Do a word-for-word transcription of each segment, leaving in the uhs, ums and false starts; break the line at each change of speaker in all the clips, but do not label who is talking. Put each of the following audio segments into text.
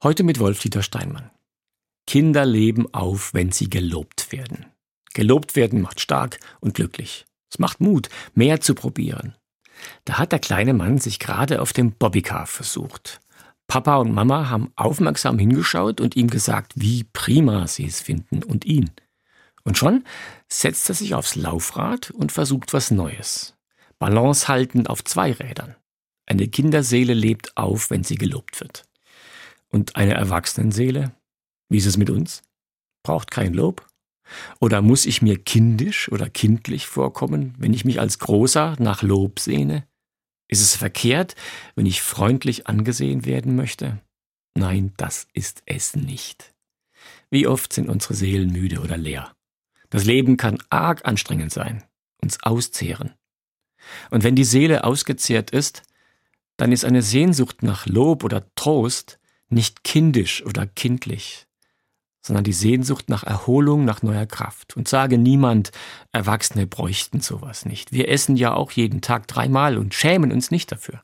Heute mit Wolf-Dieter Steinmann. Kinder leben auf, wenn sie gelobt werden. Gelobt werden macht stark und glücklich. Es macht Mut, mehr zu probieren. Da hat der kleine Mann sich gerade auf dem Bobbycar versucht. Papa und Mama haben aufmerksam hingeschaut und ihm gesagt, wie prima sie es finden und ihn. Und schon setzt er sich aufs Laufrad und versucht was Neues. Balance halten auf zwei Rädern. Eine Kinderseele lebt auf, wenn sie gelobt wird. Und eine Erwachsenenseele? Wie ist es mit uns? Braucht kein Lob? Oder muss ich mir kindisch oder kindlich vorkommen, wenn ich mich als Großer nach Lob sehne? Ist es verkehrt, wenn ich freundlich angesehen werden möchte? Nein, das ist es nicht. Wie oft sind unsere Seelen müde oder leer? Das Leben kann arg anstrengend sein, uns auszehren. Und wenn die Seele ausgezehrt ist, dann ist eine Sehnsucht nach Lob oder Trost nicht kindisch oder kindlich, sondern die Sehnsucht nach Erholung, nach neuer Kraft. Und sage niemand, Erwachsene bräuchten sowas nicht. Wir essen ja auch jeden Tag dreimal und schämen uns nicht dafür.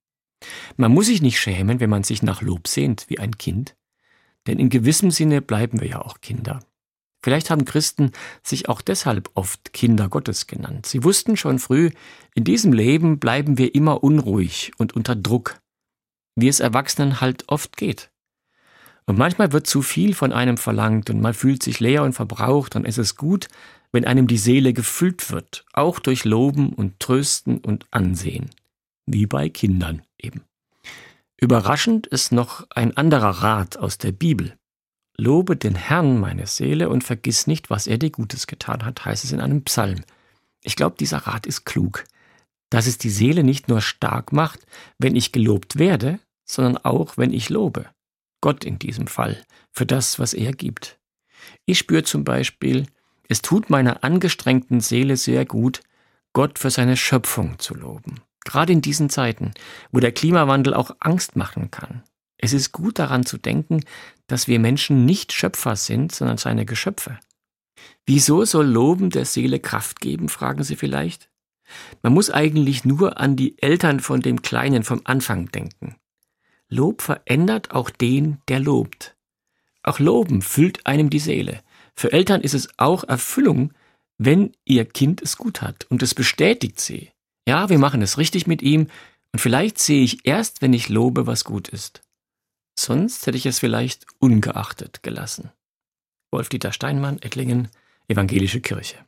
Man muss sich nicht schämen, wenn man sich nach Lob sehnt wie ein Kind, denn in gewissem Sinne bleiben wir ja auch Kinder. Vielleicht haben Christen sich auch deshalb oft Kinder Gottes genannt. Sie wussten schon früh, in diesem Leben bleiben wir immer unruhig und unter Druck, wie es Erwachsenen halt oft geht. Und manchmal wird zu viel von einem verlangt und man fühlt sich leer und verbraucht, dann ist es gut, wenn einem die Seele gefüllt wird, auch durch Loben und Trösten und Ansehen, wie bei Kindern eben. Überraschend ist noch ein anderer Rat aus der Bibel. Lobe den Herrn, meine Seele, und vergiss nicht, was er dir Gutes getan hat, heißt es in einem Psalm. Ich glaube, dieser Rat ist klug, dass es die Seele nicht nur stark macht, wenn ich gelobt werde, sondern auch, wenn ich lobe. Gott in diesem Fall, für das, was er gibt. Ich spüre zum Beispiel, es tut meiner angestrengten Seele sehr gut, Gott für seine Schöpfung zu loben. Gerade in diesen Zeiten, wo der Klimawandel auch Angst machen kann. Es ist gut daran zu denken, dass wir Menschen nicht Schöpfer sind, sondern seine Geschöpfe. Wieso soll Loben der Seele Kraft geben, fragen Sie vielleicht? Man muss eigentlich nur an die Eltern von dem Kleinen vom Anfang denken. Lob verändert auch den, der lobt. Auch Loben füllt einem die Seele. Für Eltern ist es auch Erfüllung, wenn ihr Kind es gut hat und es bestätigt sie. Ja, wir machen es richtig mit ihm und vielleicht sehe ich erst, wenn ich lobe, was gut ist. Sonst hätte ich es vielleicht ungeachtet gelassen. Wolf-Dieter Steinmann, Ettlingen, Evangelische Kirche.